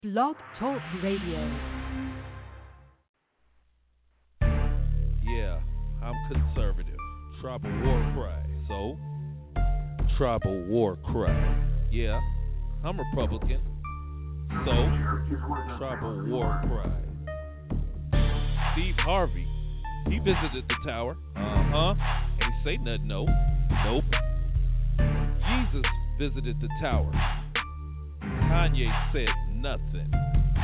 Blog Talk Radio. Yeah, I'm conservative. Tribal war cry. So, tribal war cry. Yeah, I'm Republican. So, tribal war cry. Steve Harvey, he visited the tower. Ain't say nothing, no. Nope. Jesus visited the tower. Kanye said nothing.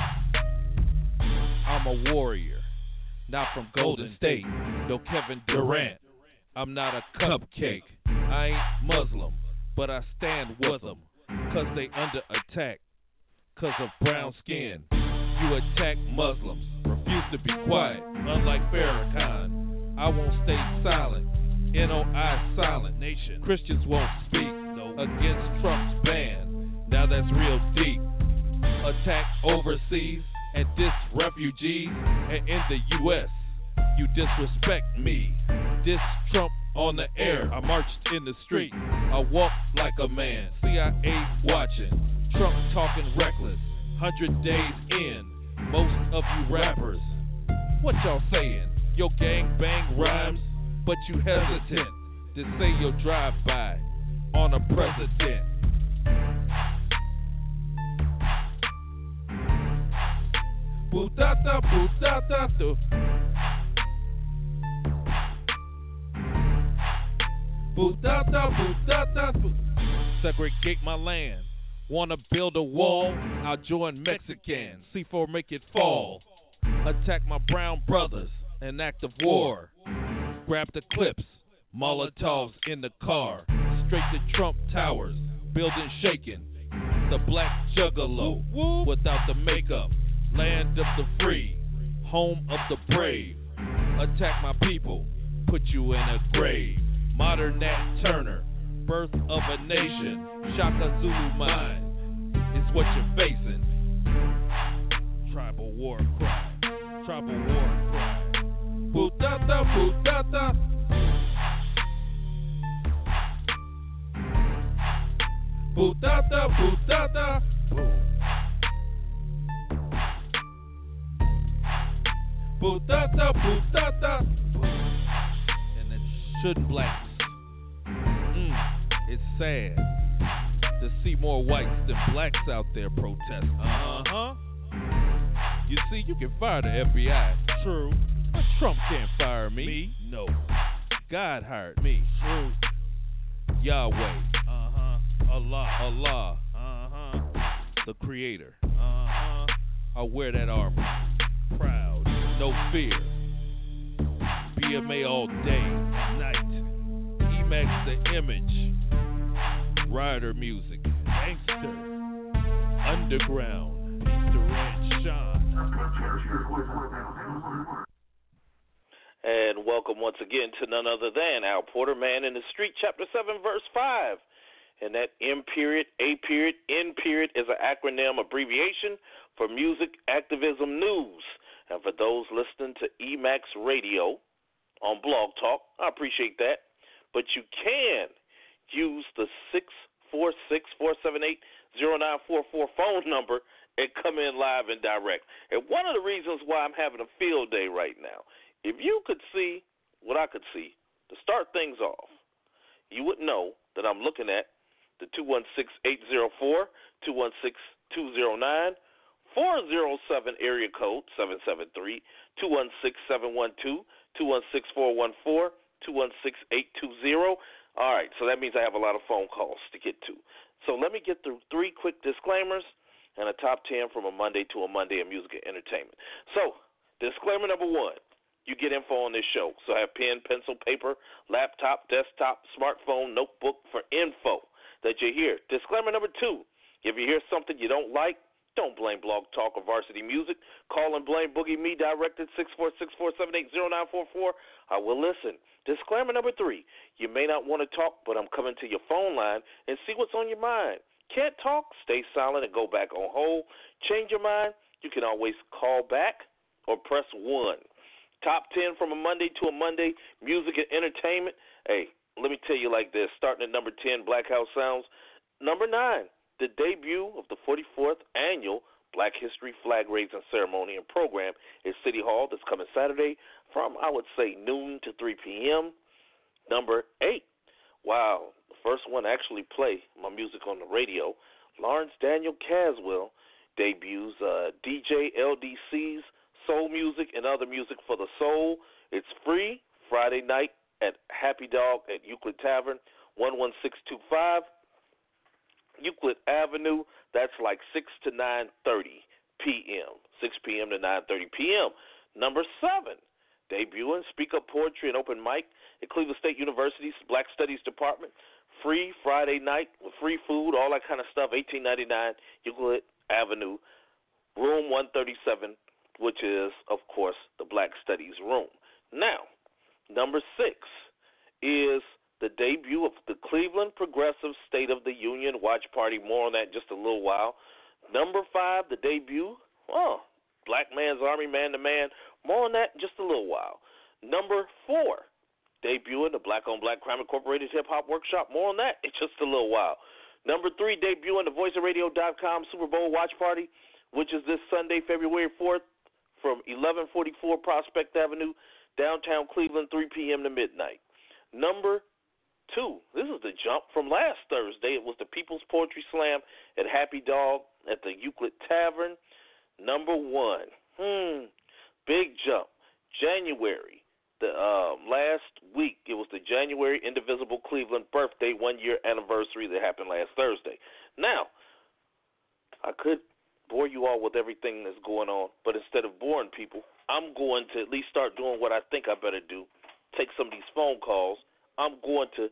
I'm a warrior, not from Golden State. No Kevin Durant. I'm not a cupcake. I ain't Muslim, but I stand with them. Cause they under attack. Cause of brown skin. You attack Muslims. Refuse to be quiet. Unlike Farrakhan, I won't stay silent. NOI silent nation. Christians won't speak against Trump's ban. Now that's real deep. Attack overseas and diss refugees. And in the U.S., you disrespect me. Diss Trump on the air. I marched in the street. I walked like a man. CIA watching. Trump talking reckless. 100 days in. Most of you rappers, what y'all saying? Your gang bang rhymes, but you hesitant to say you'll drive by on a president. Bootata, bootata, do. Bootata, bootata, do. Segregate my land. Wanna build a wall? I'll join Mexicans. C4 make it fall. Attack my brown brothers. An act of war. Grab the clips. Molotovs in the car. Straight to Trump Towers. Building shaking. The black juggalo. Without the makeup. Land of the free. Home of the brave. Attack my people. Put you in a grave. Modern Nat Turner. Birth of a nation. Shaka Zulu mind is what you're facing. Tribal war cry. Tribal war cry. Bootata, bootata. Bootata, bootata. Bootata, bootata. And it shouldn't blacks. It's sad to see more whites than blacks out there protesting. You see, you can fire the FBI. True. But Trump can't fire me. Me? No. God hired me. True. Yahweh. Allah. The Creator. I wear that armor. Proud. No fear. BMA all day and night. Emax the image. Rider music. Gangster. Underground. Mr. Red Sean. And welcome once again to none other than Al Porter, Man in the Street, Chapter 7, Verse 5. And that M period, A period, N period is an acronym abbreviation for Music Activism News. And for those listening to Emax Radio on Blog Talk, I appreciate that. But you can use the 646-478-0944 phone number and come in live and direct. And one of the reasons why I'm having a field day right now, if you could see what I could see, to start things off, you would know that I'm looking at the 216-804, 216-209, 407 area code 773, 216-712, 216-414, 216-820. All right, so that means I have a lot of phone calls to get to. So let me get through 3 quick disclaimers and a top 10 from a Monday to a Monday in music and entertainment. So, disclaimer number 1, you get info on this show. So I have pen, pencil, paper, laptop, desktop, smartphone, notebook for info that you hear. Disclaimer number 2, if you hear something you don't like, don't blame Blog Talk or Varsity Music. Call and blame Boogie Me direct at 646-478-0944. I will listen. Disclaimer number 3, you may not want to talk, but I'm coming to your phone line and see what's on your mind. Can't talk? Stay silent and go back on hold. Change your mind? You can always call back or press 1. Top 10 from a Monday to a Monday, music and entertainment. Hey, let me tell you like this. Starting at number 10, Black House Sounds. Number 9, the debut of the 44th annual Black History Flag Raising Ceremony and Program at City Hall this coming Saturday from, I would say, noon to 3 p.m. Number 8. Wow, the first one to actually play my music on the radio. Lawrence Daniel Caswell debuts DJ LDC's Soul Music and Other Music for the Soul. It's free Friday night at Happy Dog at Euclid Tavern, 11625 Euclid Avenue. That's like 6 to 9:30 p.m., 6 p.m. to 9:30 p.m. Number 7, debuting Speak Up Poetry and Open Mic at Cleveland State University's Black Studies Department. Free Friday night with free food, all that kind of stuff, $18.99 Euclid Avenue, room 137, which is, of course, the Black Studies room. Now, number 6 is the debut of the Cleveland Progressive State of the Union Watch Party. More on that in just a little while. Number 5, the debut, Black Man's Army, Man to Man. More on that in just a little while. Number 4, debuting the Black on Black Crime Incorporated Hip Hop Workshop. More on that in just a little while. Number 3, debuting the VoiceOfRadio.com Super Bowl Watch Party, which is this Sunday, February 4th, from 1144 Prospect Avenue, downtown Cleveland, 3 p.m. to midnight. Number 2, this is the jump from last Thursday. It was the People's Poetry Slam at Happy Dog at the Euclid Tavern. Number 1, big jump. January, the last week, it was the January Indivisible Cleveland birthday 1-year anniversary that happened last Thursday. Now, I could bore you all with everything that's going on, but instead of boring people, I'm going to at least start doing what I think I better do, take some of these phone calls. I'm going to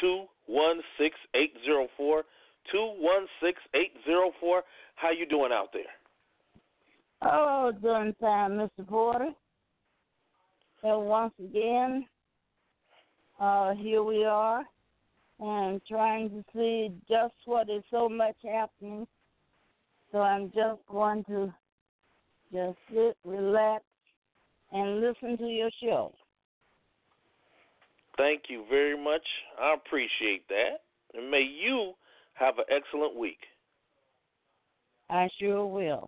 216-804, 216-804. How you doing out there? Oh, doing fine, Mr. Porter. And once again, here we are, and trying to see just what is so much happening. So I'm just going to just sit, relax, and listen to your show. Thank you very much. I appreciate that. And may you have an excellent week. I sure will.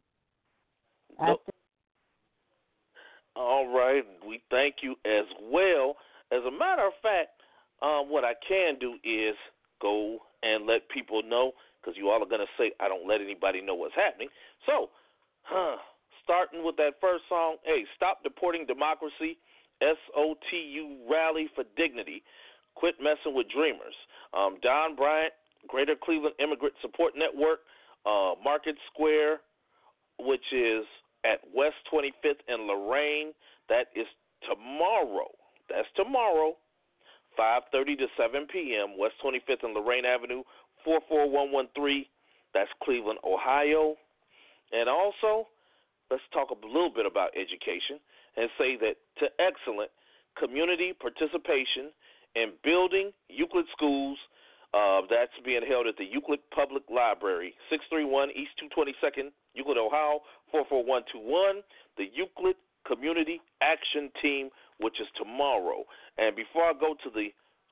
All right. We thank you as well. As a matter of fact, what I can do is go and let people know, because you all are going to say I don't let anybody know what's happening. So, starting with that first song, hey, Stop Deporting Democracy, SOTU Rally for Dignity, Quit Messing with Dreamers. Don Bryant, Greater Cleveland Immigrant Support Network, Market Square, which is at West 25th and Lorraine. That is tomorrow. That's tomorrow, 5:30 to 7 p.m., West 25th and Lorraine Avenue, 44113. That's Cleveland, Ohio. And also, let's talk a little bit about education and say that to excellent community participation in building Euclid schools, that's being held at the Euclid Public Library, 631 East 222nd, Euclid, Ohio, 44121, the Euclid Community Action Team, which is tomorrow. And before I go to the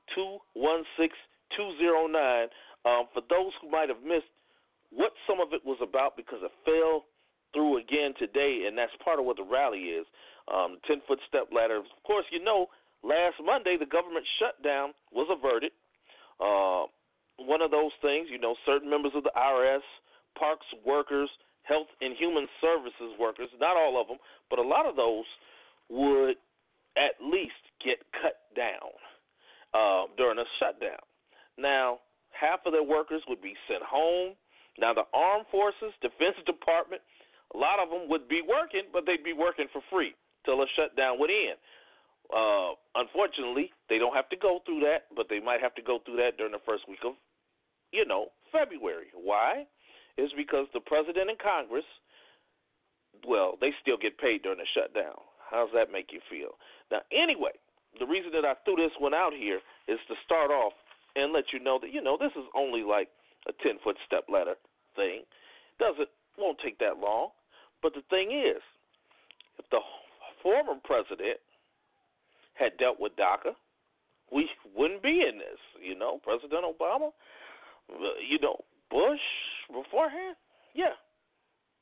216209, for those who might have missed what some of it was about, because it fell through again today, and that's part of what the rally is, 10-foot step ladder. Of course, you know, last Monday the government shutdown was averted. One of those things, you know, certain members of the IRS, parks workers, health and human services workers, not all of them, but a lot of those would at least get cut down during a shutdown. Now, half of their workers would be sent home. Now, the Armed Forces, Defense Department, a lot of them would be working, but they'd be working for free till a shutdown would end. Unfortunately, they don't have to go through that, but they might have to go through that during the first week of, February. Why? It's because the president and Congress, well, they still get paid during the shutdown. How does that make you feel? Now, anyway, the reason that I threw this one out here is to start off and let you know that, this is only like a 10-foot step ladder thing. Won't take that long. But the thing is, if the former president had dealt with DACA, we wouldn't be in this. President Obama, Bush beforehand, yeah.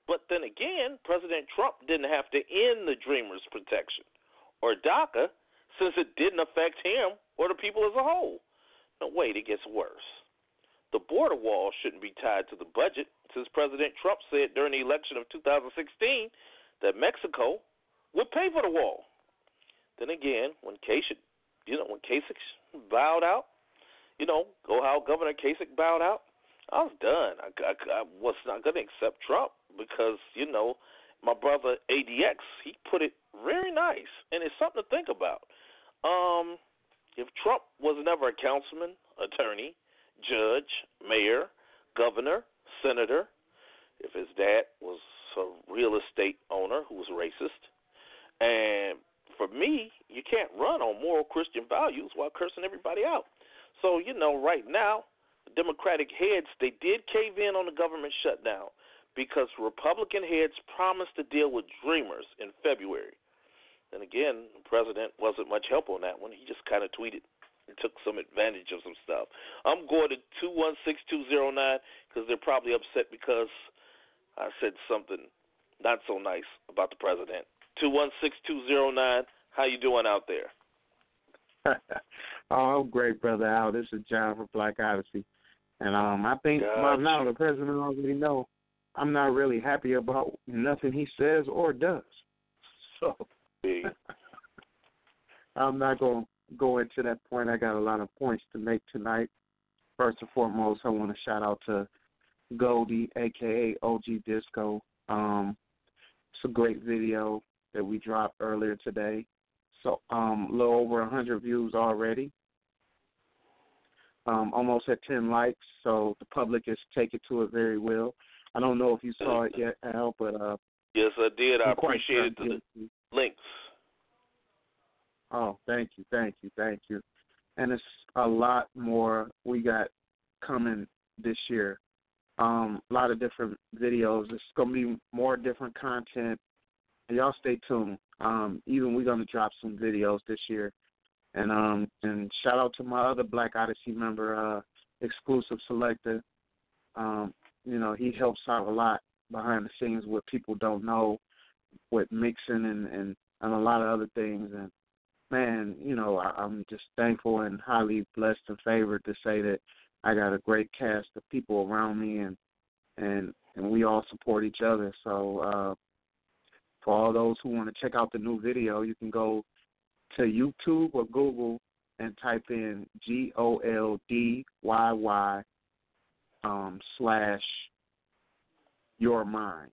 But then again, President Trump didn't have to end the Dreamers Protection or DACA since it didn't affect him or the people as a whole. No, wait, it gets worse. The border wall shouldn't be tied to the budget since President Trump said during the election of 2016 that Mexico would pay for the wall. Then again, when Kasich bowed out, go how Governor Kasich bowed out, I was done. I was not going to accept Trump because, my brother ADX, he put it very nice, and it's something to think about. If Trump was never a councilman, attorney, judge, mayor, governor, senator, if his dad was a real estate owner who was racist, and for me, you can't run on moral Christian values while cursing everybody out. So, right now, the Democratic heads, they did cave in on the government shutdown because Republican heads promised to deal with Dreamers in February. And again, the president wasn't much help on that one. He just kind of tweeted and took some advantage of some stuff. I'm going to 216-209 because they're probably upset because I said something not so nice about the president. 216-209, how you doing out there? Oh, I'm great, Brother Al. This is John from Black Odyssey. And I think by now the president already know I'm not really happy about nothing he says or does. So I'm not going to go into that point. I got a lot of points to make tonight. First and foremost, I want to shout out to Goldie, a.k.a. OG Disco. It's a great video that we dropped earlier today. So a little over 100 views already. Almost at 10 likes, so the public is taking to it very well. I don't know if you saw it yet, Al, but yes, I did. I appreciated the links. Oh, thank you. And it's a lot more we got coming this year. A lot of different videos. It's going to be more different content. And y'all stay tuned. Even we're going to drop some videos this year. And shout out to my other Black Odyssey member, Exclusive Selector. He helps out a lot behind the scenes what people don't know, with mixing and a lot of other things. And, man, I'm just thankful and highly blessed and favored to say that I got a great cast of people around me, and we all support each other. So for all those who want to check out the new video, you can go to YouTube or Google and type in GOLDYY /Your Mind,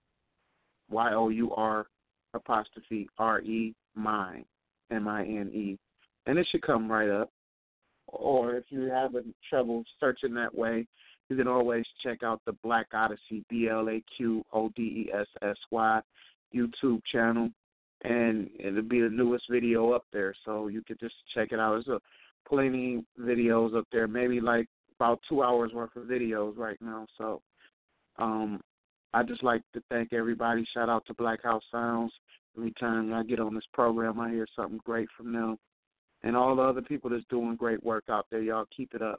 YOUR_RE Mine, MINE, and it should come right up. Or if you're having trouble searching that way, you can always check out the Black Odyssey, BLAQODESSY YouTube channel, and it'll be the newest video up there, so you could just check it out. There's plenty videos up there, maybe like about 2 hours worth of videos right now. So I just like to thank everybody. Shout out to Black House Sounds. Every time I get on this program, I hear something great from them. And all the other people that's doing great work out there, y'all keep it up.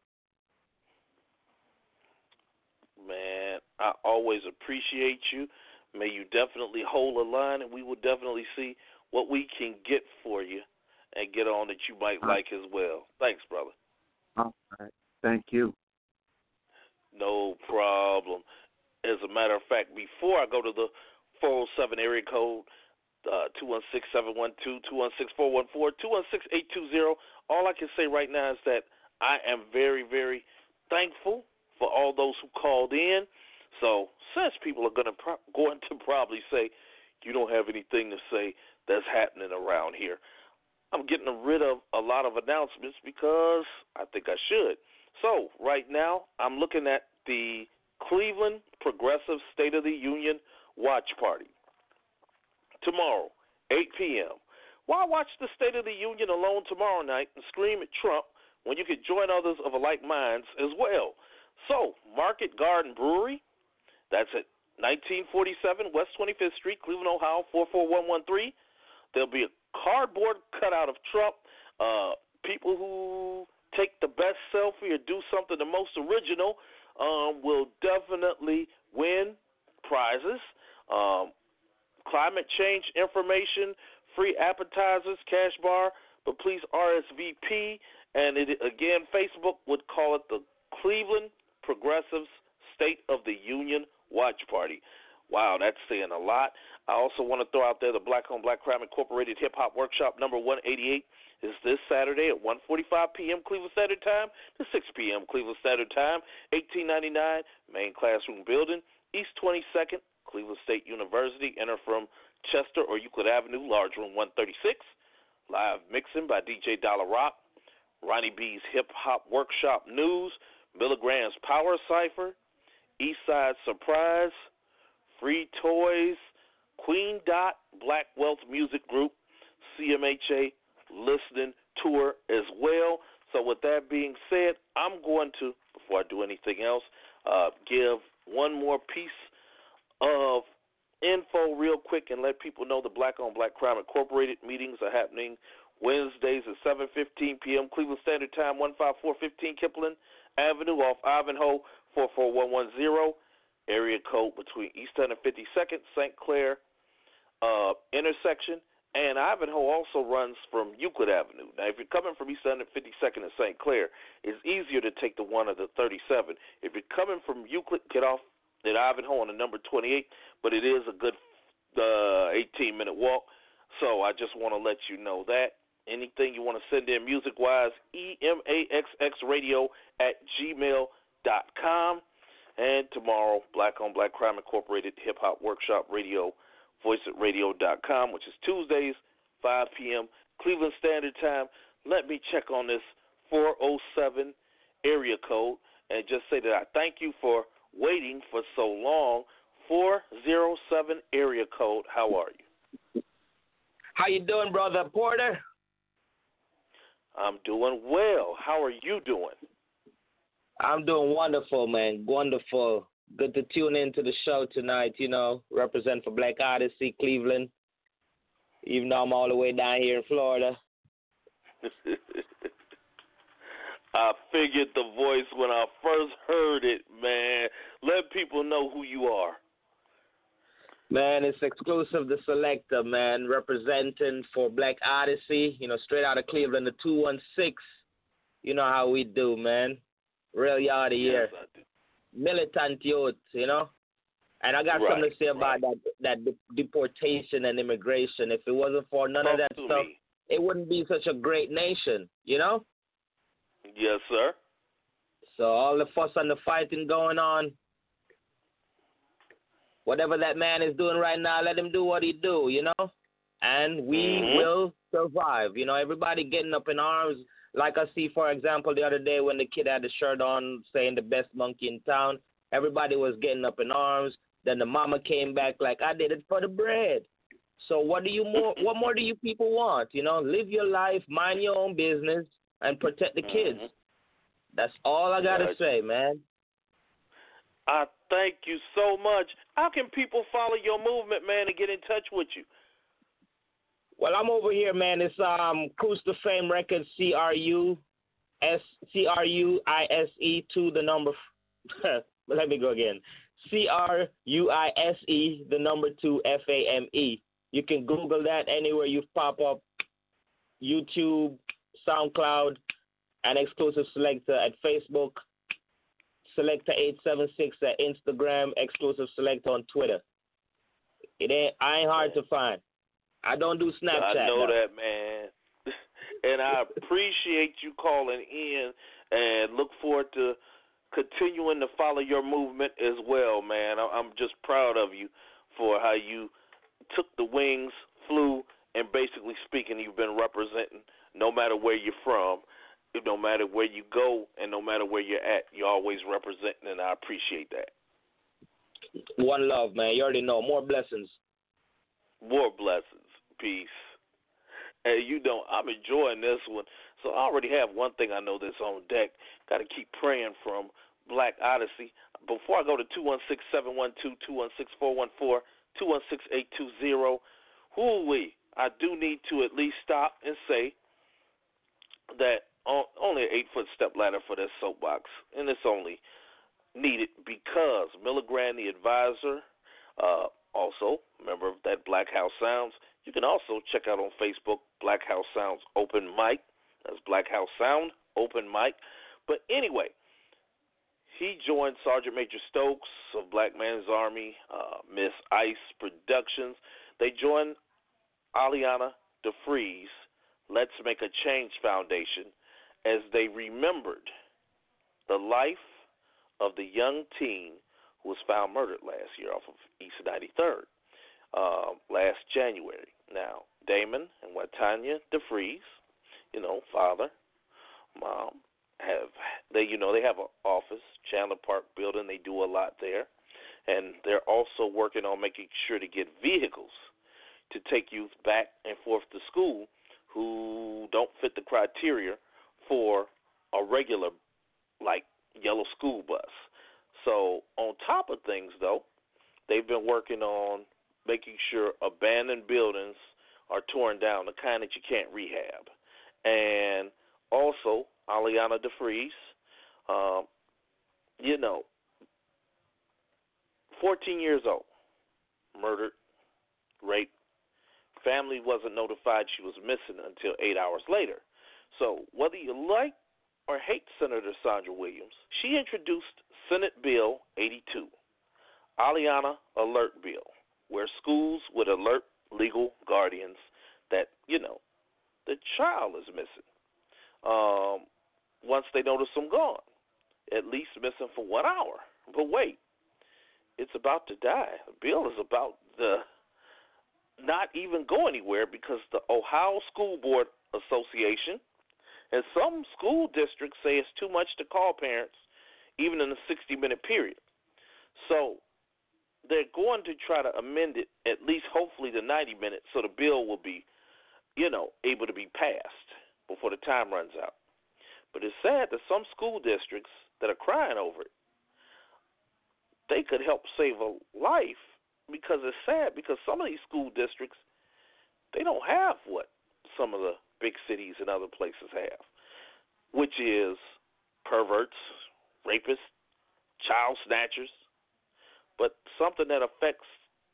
Man, I always appreciate you. May you definitely hold a line, and we will definitely see what we can get for you and get on that you might like as well. Thanks, brother. All right. Thank you. No problem. As a matter of fact, before I go to the 407 area code, 216-712, 216-414, 216-820, all I can say right now is that I am very, very thankful for all those who called in. So since people are going to probably say, you don't have anything to say that's happening around here, I'm getting rid of a lot of announcements because I think I should. So right now I'm looking at the Cleveland Progressive State of the Union Watch Party. Tomorrow, 8 p.m. Why watch the State of the Union alone tomorrow night and scream at Trump when you could join others of alike minds as well? So, Market Garden Brewery, that's at 1947 West 25th Street, Cleveland, Ohio, 44113. There'll be a cardboard cutout of Trump. People who take the best selfie or do something the most original will definitely win prizes. Climate change information, free appetizers, cash bar, but please RSVP. And again, Facebook would call it the Cleveland Progressives State of the Union Watch Party. Wow, that's saying a lot. I also want to throw out there the Black on Black Crime Incorporated Hip Hop Workshop number 188 is this Saturday at 1:45 p.m. Cleveland Standard Time to 6 p.m. Cleveland Standard Time, 1899 Main Classroom Building, East 22nd, Cleveland State University. Enter from Chester or Euclid Avenue, large room 136. Live mixing by DJ Dollar Rock, Ronnie B's Hip Hop Workshop News, Milligrams Power Cipher, Eastside Surprise, Free Toys, Queen Dot, Black Wealth Music Group, CMHA Listening Tour as well. So with that being said, I'm going to, before I do anything else, give one more piece of info real quick and let people know the Black on Black Crime Incorporated meetings are happening Wednesdays at 7:15 p.m. Cleveland Standard Time, 15415 Kipling Avenue off Ivanhoe, 44110. Area code between East 152nd, St. Clair intersection, and Ivanhoe also runs from Euclid Avenue. Now, if you're coming from East 152nd and St. Clair, it's easier to take the 1 or the 37. If you're coming from Euclid, get off at Ivanhoe on the number 28, but it is a good 18-minute walk, so I just want to let you know that. Anything you want to send in music-wise, emaxxradio@gmail.com. And tomorrow, Black on Black Crime Incorporated Hip Hop Workshop Radio, voiceatradio.com, which is Tuesdays, 5 p.m. Cleveland Standard Time. Let me check on this 407 area code and just say that I thank you for waiting for so long. 407 area code. How are you? How you doing, Brother Porter? I'm doing well. How are you doing? I'm doing wonderful, man. Wonderful. Good to tune into the show tonight, represent for Black Odyssey, Cleveland, even though I'm all the way down here in Florida. I figured the voice when I first heard it, man. Let people know who you are. Man, it's exclusive to Selector, man, representing for Black Odyssey, straight out of Cleveland, the 216. You know how we do, man. Real yard of year. Yes, I do. Militant youth, And I got something to say about that deportation and immigration. If it wasn't for none of that stuff, it wouldn't be such a great nation, Yes, sir. So all the fuss and the fighting going on, whatever that man is doing right now, let him do what he do, And we will survive. Everybody getting up in arms. Like I see, for example, the other day when the kid had the shirt on saying the best monkey in town, everybody was getting up in arms. Then the mama came back like, I did it for the bread. So what more do you people want? Live your life, mind your own business, and protect the kids. That's all I got to say, man. I thank you so much. How can people follow your movement, man, and get in touch with you? Well, I'm over here, man. It's Cruise to Fame Records, CRUISE to the number. Let me go again. CRUISE, the number 2 FAME. You can Google that anywhere you pop up. YouTube, SoundCloud, and Exclusive Selector at Facebook. Selector 876 at Instagram. Exclusive Selector on Twitter. I ain't hard to find. I don't do Snapchat. I know that, man. And I appreciate you calling in and look forward to continuing to follow your movement as well, man. I'm just proud of you for how you took the wings, flew, and basically speaking, you've been representing no matter where you're from, no matter where you go, and no matter where you're at, you're always representing, and I appreciate that. One love, man. You already know. More blessings. More blessings. Peace. Hey, I'm enjoying this one. So I already have one thing I know that's on deck. Got to keep praying from Black Odyssey. Before I go to 216-712-216-414, 216-820, I do need to at least stop and say that only an 8-foot step ladder for this soapbox, and it's only needed because Milligram, the advisor, Also, member of that Black House Sounds. You can also check out on Facebook Black House Sounds Open Mic. That's Black House Sound Open Mic. But anyway, he joined Sergeant Major Stokes of Black Man's Army, Miss Ice Productions. They joined Aliana DeFries, Let's Make a Change Foundation, as they remembered the life of the young teen who was found murdered last year off of East 93rd, last January. Now, Damon and Watanya DeFries, father, mom, they have an office, Chandler Park building. They do a lot there, and they're also working on making sure to get vehicles to take youth back and forth to school who don't fit the criteria for a regular, like, yellow school bus. So on top of things, though, they've been working on making sure abandoned buildings are torn down, the kind that you can't rehab. And also, Aliana DeFries, 14 years old, murdered, raped. Family wasn't notified she was missing until 8 hours later. So whether you like or hate Senator Sandra Williams, she introduced Senate Bill 82, Aliana Alert Bill, where schools would alert legal guardians that, the child is missing. Once they notice them gone, at least missing for 1 hour. But wait, it's about to die. The bill is about to not even go anywhere because the Ohio School Board Association and some school districts say it's too much to call parents, even in a 60-minute period. So they're going to try to amend it at least hopefully to 90 minutes so the bill will be, able to be passed before the time runs out. But it's sad that some school districts that are crying over it, they could help save a life, because it's sad because some of these school districts, they don't have what some of the big cities and other places have, which is perverts, rapists, child snatchers, but something that affects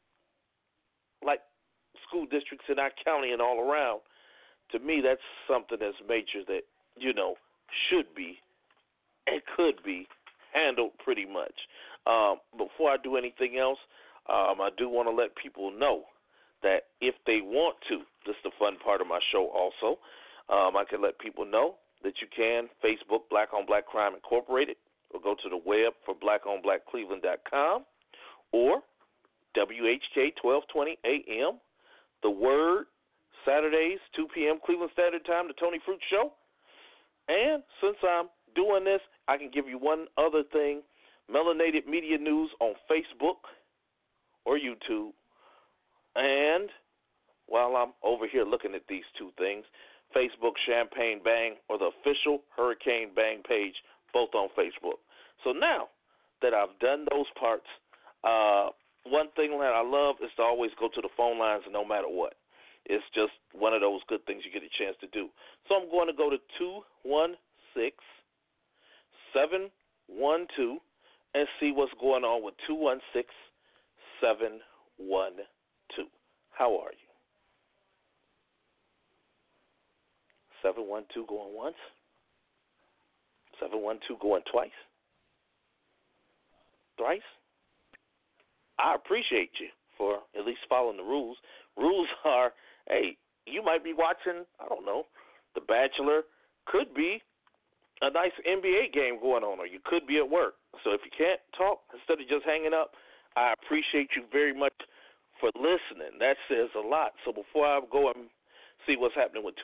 like school districts in our county and all around. To me, that's something that's major that, should be and could be handled pretty much. Before I do anything else, I do want to let people know that if they want to, this is the fun part of my show also, I can let people know that you can Facebook Black on Black Crime Incorporated, or go to the web for blackonblackcleveland.com, or WHK 1220 AM, The Word, Saturdays, 2 p.m. Cleveland Standard Time, The Tony Fruit Show. And since I'm doing this, I can give you one other thing, Melanated Media News on Facebook or YouTube. And while I'm over here looking at these two things, Facebook Champagne Bang, or the official Hurricane Bang page, both on Facebook. So now that I've done those parts, one thing that I love is to always go to the phone lines no matter what. It's just one of those good things you get a chance to do. So I'm going to go to 216-712 and see what's going on with 216-712. How are you? 712 going once? 712 going twice? Thrice? I appreciate you for at least following the rules. Rules are, hey, you might be watching, I don't know, The Bachelor. Could be a nice NBA game going on, or you could be at work. So if you can't talk, instead of just hanging up, I appreciate you very much for listening. That says a lot. So before I go and see what's happening with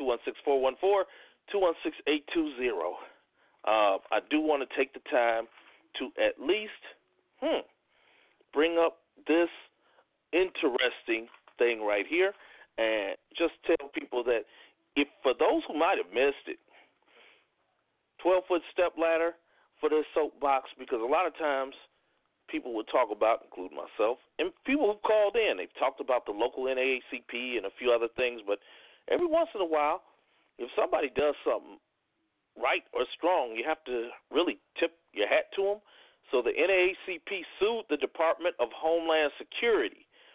216-414-216820, I do want to take the time to at least bring up this interesting thing right here and just tell people that if for those who might have missed it, 12-foot step ladder for this soapbox, because a lot of times people would talk about, including myself, and people who called in, they've talked about the local NAACP and a few other things, but every once in a while, if somebody does something right or strong, you have to really tip your hat to them. So the NAACP sued the Department of Homeland Security,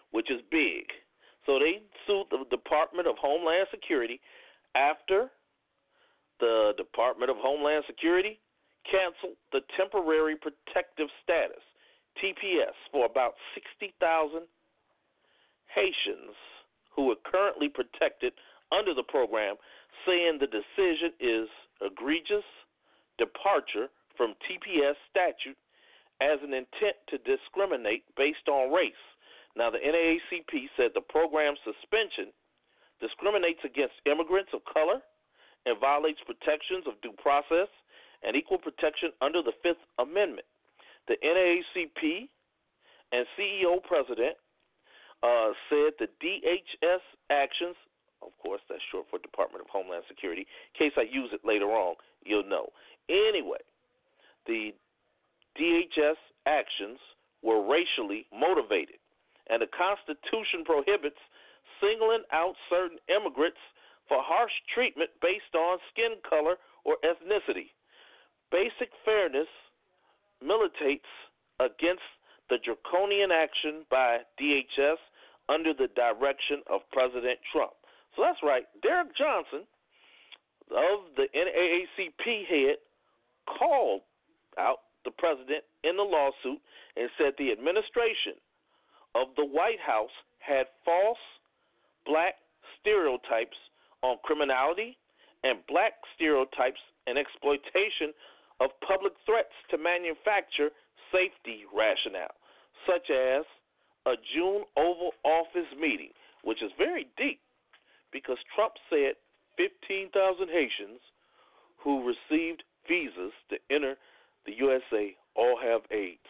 which is big. So they sued the Department of Homeland Security after the Department of Homeland Security canceled the Temporary Protective Status, TPS, for about 60,000 Haitians who are currently protected under the program, saying the decision is egregious departure from TPS statute as an intent to discriminate based on race. Now, the NAACP said the program suspension discriminates against immigrants of color and violates protections of due process and equal protection under the Fifth Amendment. The NAACP and CEO president said the DHS actions, of course, that's short for Department of Homeland Security. In case I use it later on, you'll know. Anyway, the DHS actions were racially motivated, and the Constitution prohibits singling out certain immigrants for harsh treatment based on skin color or ethnicity. Basic fairness militates against the draconian action by DHS under the direction of President Trump. So that's right. Derek Johnson of the NAACP head called out the president in the lawsuit and said the administration of the White House had false black stereotypes on criminality and black stereotypes and exploitation of public threats to manufacture safety rationale, such as a June Oval Office meeting, which is very deep because Trump said 15,000 Haitians who received visas to enter the USA all have AIDS.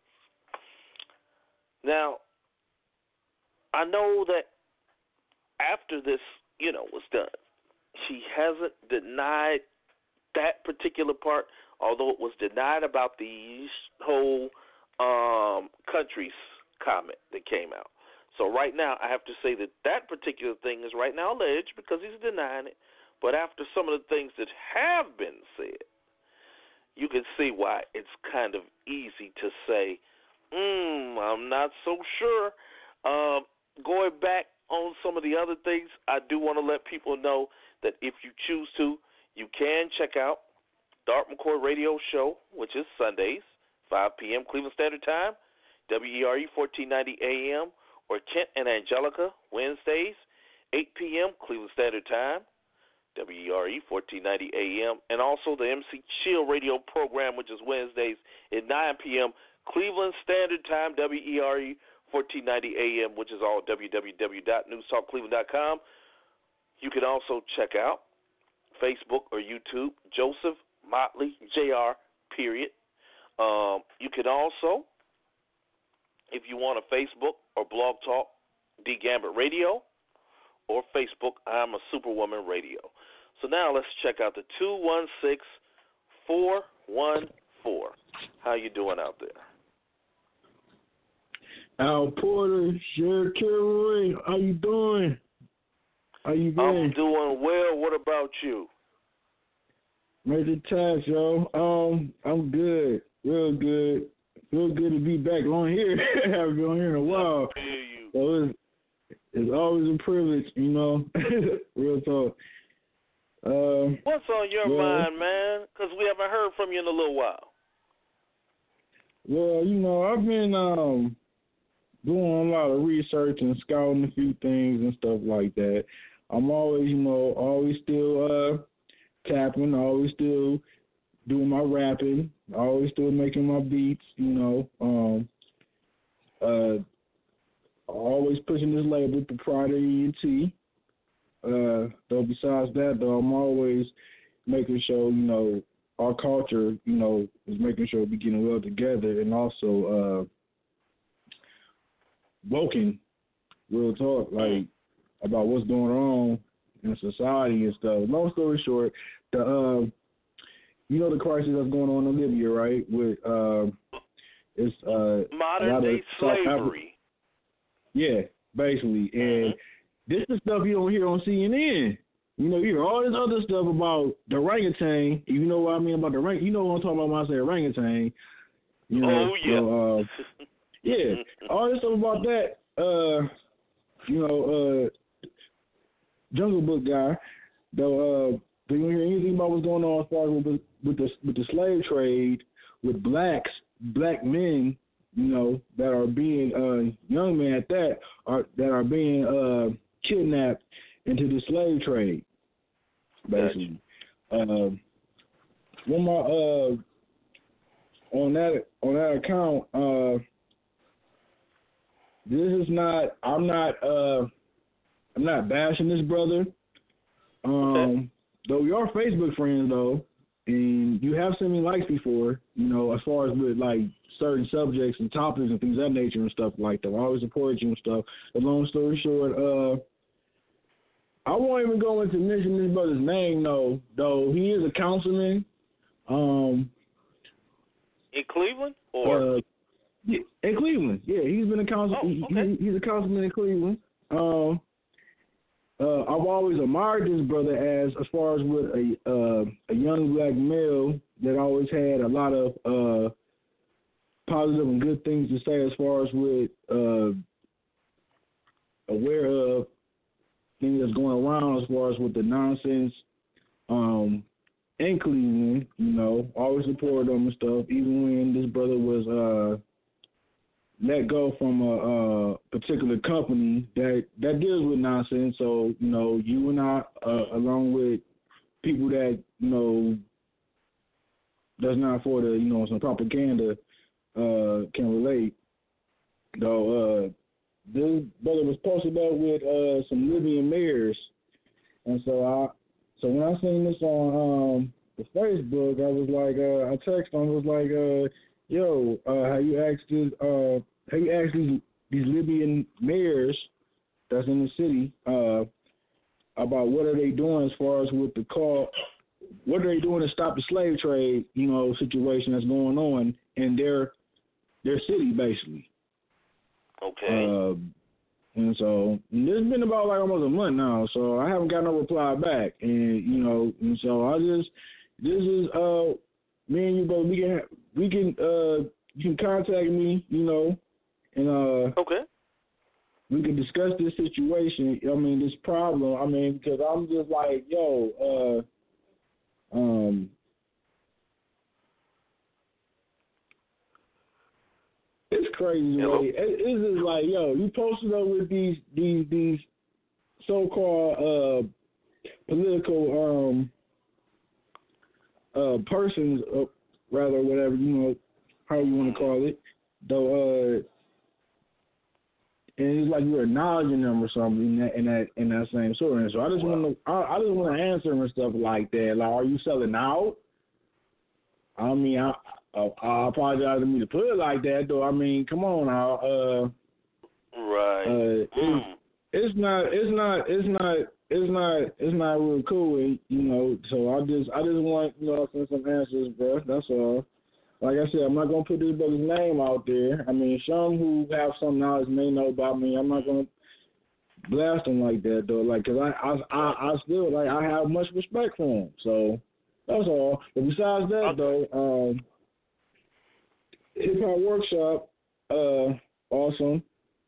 Now, I know that after this, was done, she hasn't denied that particular part, although it was denied about the whole countries comment that came out. So right now, I have to say that particular thing is right now alleged because he's denying it. But after some of the things that have been said, you can see why it's kind of easy to say, I'm not so sure. Going back on some of the other things, I do want to let people know that if you choose to, you can check out Dart McCoy Radio Show, which is Sundays, 5 p.m. Cleveland Standard Time, WERE 1490 AM, or Kent and Angelica, Wednesdays, 8 p.m. Cleveland Standard Time, WERE 1490 AM, and also the MC Chill Radio program, which is Wednesdays at 9 p.m. Cleveland Standard Time, WERE 1490 AM, which is all www.newstalkcleveland.com. You can also check out Facebook or YouTube, Joseph Motley, Jr., period. You can also, if you want a Facebook or Blog Talk, D. Gambit Radio, or Facebook, I'm a Superwoman Radio. So now let's check out the 216-414. How you doing out there? Al Porter, Sher Kilroy, how you doing? How you been? I'm doing well. What about you? Major task, yo. I'm good, real good. Feel good to be back on here. I haven't been on here in a while. I hear you. So it's always a privilege, real talk. What's on your mind, man? Because we haven't heard from you in a little while. Well, I've been doing a lot of research and scouting a few things and stuff like that. I'm always, always still tapping, always still doing my rapping, always still making my beats, always pushing this label, Proprietary ENT. Though besides that, though, I'm always making sure, our culture, is making sure we're getting well together, and also woken, real talk, like about what's going on in society and stuff. Long story short, the crisis that's going on in Libya, right? With it's modern day slavery. Yeah, basically, and this is stuff you don't hear on CNN. You hear all this other stuff about the orangutan. You know what I mean about the orangutan? You know what I'm talking about when I say orangutan. Oh, yeah. Yeah, all this stuff about that. Jungle Book guy, though, do you hear anything about what's going on as far as with the slave trade with black men, that are being young men at that are being kidnapped into the slave trade, basically. One more on that account. This is not. I'm not bashing this brother. Though we are Facebook friends though, and you have sent me likes before, as far as with like certain subjects and topics and things of that nature and stuff like that. I always support you and stuff. But long story short, I won't even go into mention this brother's name though he is a councilman. In Cleveland or in Cleveland, yeah, he's been a councilman. He's a councilman in Cleveland. I've always admired this brother as far as with a young black male that always had a lot of positive and good things to say as far as with aware of things that's going around as far as with the nonsense in Cleveland, always supported him and stuff, even when this brother was let go from a particular company that deals with nonsense. So, you and I, along with people that, that's not for the, some propaganda, can relate. Though, this brother was posted up with some Libyan mayors. And so when I seen this on the Facebook, I was like, I texted him, I was like, yo, have you asked these Libyan mayors that's in the city about what are they doing as far as with the call, what are they doing to stop the slave trade, situation that's going on in their city, basically. Okay. And so it's been about like almost a month now, so I haven't got no reply back, and and so this is me and you, but we can you can contact me, and okay, we can discuss this situation. I mean, this problem. I mean, because I'm just like, yo, it's crazy. It's just like, yo, you posted up with these so-called political persons, rather, whatever, how you want to call it, though, and it's like you're acknowledging them or something in that same sort. And so I just want to answer them and stuff like that. Like, are you selling out? I mean, I apologize to me to put it like that, though. I mean, come on now. Right. It's not real cool, So I just want some answers, bro. That's all. Like I said, I'm not gonna put this brother's name out there. I mean, some who have some knowledge may know about me. I'm not gonna blast them like that, though. Like, cause I still like I have much respect for him. So that's all. But besides that, though, Hip Hop Workshop, awesome.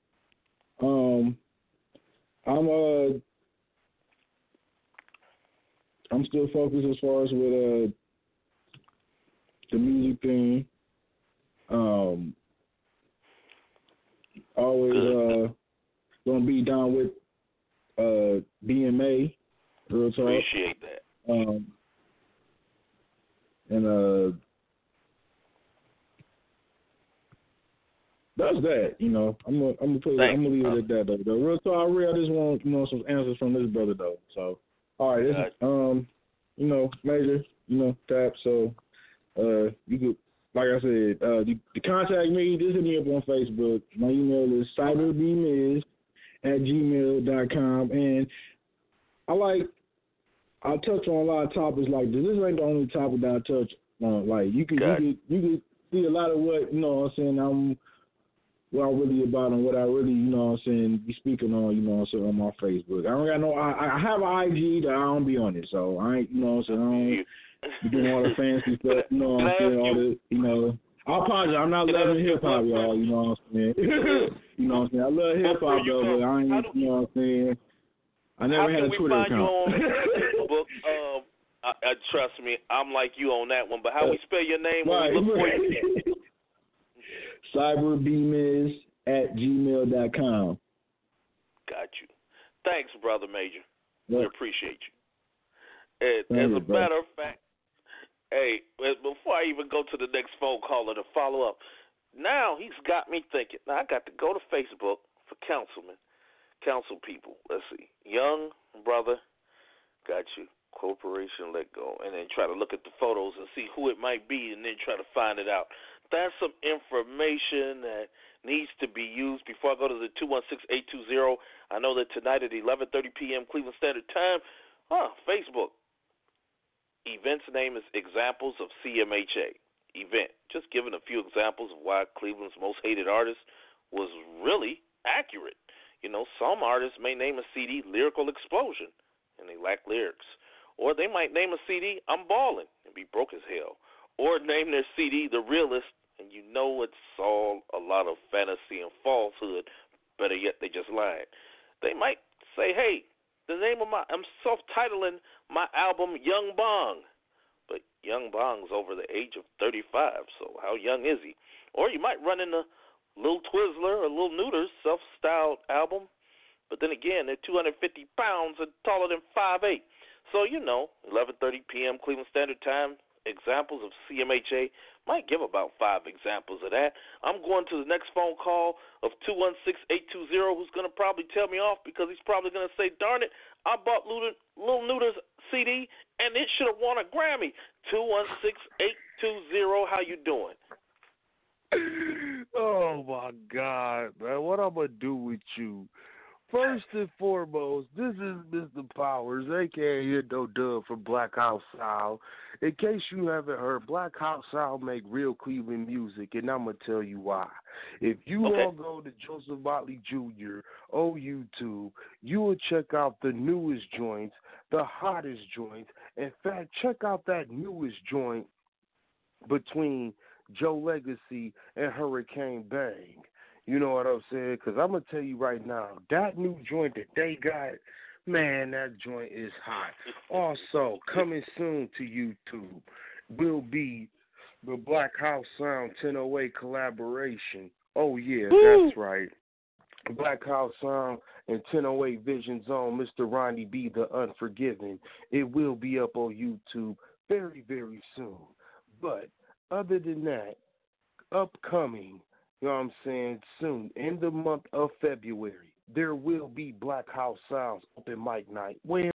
I'm still focused as far as with the music thing. Always gonna be down with BMA. Real talk. Appreciate that. That's that. I'm gonna leave it at that though. The real talk, I just want some answers from this brother though. So, all right, this Major, Tap. So, you could, like I said, you contact me. Just hit me up on Facebook. My email is cyberbmiz@gmail.com, and I touch on a lot of topics like this. This ain't the only topic that I touch on. Like you could see a lot of what what I'm really about and what I really, be speaking on, on my Facebook. I don't got I have an IG that I don't be on it, so I ain't, I don't be doing all the fancy stuff, all the, I apologize, I'm not loving hip hop, y'all, You know what I'm saying? I love hip hop though, but I ain't. You know what I'm saying? I never had a Twitter account. How can we find you on Facebook? Trust me, I'm like you on that one. But how we spell your name when we look for you? cyberbmiz@gmail.com. Got you. Thanks, Brother Major. Yep. We appreciate you. As a matter of fact, hey, before I even go to the next phone caller to follow up, now he's got me thinking. Now I got to go to Facebook for council people. Let's see. Young brother, got you. Corporation let go, and then try to look at the photos and see who it might be, and then try to find it out. That's some information that needs to be used. Before I go to the 216-820, I know that tonight at 11:30 p.m. Cleveland Standard Time, Facebook. Event's name is Examples of CMHA. Event. Just giving a few examples of why Cleveland's most hated artist was really accurate. You know, some artists may name a CD Lyrical Explosion, and they lack lyrics. Or they might name a CD I'm Ballin' and be broke as hell. Or name their CD The Realist, and you know it's all a lot of fantasy and falsehood. Better yet, they just lied. They might say, hey, I'm self-titling my album Young Bong. But Young Bong's over the age of 35, so how young is he? Or you might run into Lil Twizzler or Lil Neuter's self-styled album. But then again, they're 250 pounds and taller than 5'8". So, 11:30 p.m. Cleveland Standard Time, examples of CMHA. Might give about 5 examples of that. I'm going to the next phone call of 216-820, who's going to probably tell me off because he's probably going to say, darn it, I bought Lil Neuter's CD, and it should have won a Grammy. 216-820, how you doing? Oh, my God, man. What I'm going to do with you? First and foremost, this is Mr. Powers, a.k.a. Indo Dub from Black House Sound. In case you haven't heard, Black House Sound make real Cleveland music, and I'm going to tell you why. If you all go to Joseph Motley Jr. on YouTube, you will check out the newest joints, the hottest joints. In fact, check out that newest joint between Joe Legacy and Hurricane Bang. You know what I'm saying? Because I'm going to tell you right now, that new joint that they got, man, that joint is hot. Also, coming soon to YouTube will be the Black House Sound 1008 collaboration. Oh, yeah, that's right. Black House Sound and 1008 Vision Zone, Mr. Ronnie B, The Unforgiven. It will be up on YouTube very, very soon. But other than that, upcoming, you know what I'm saying, soon, in the month of February, there will be Black House Sounds open mic night. Where?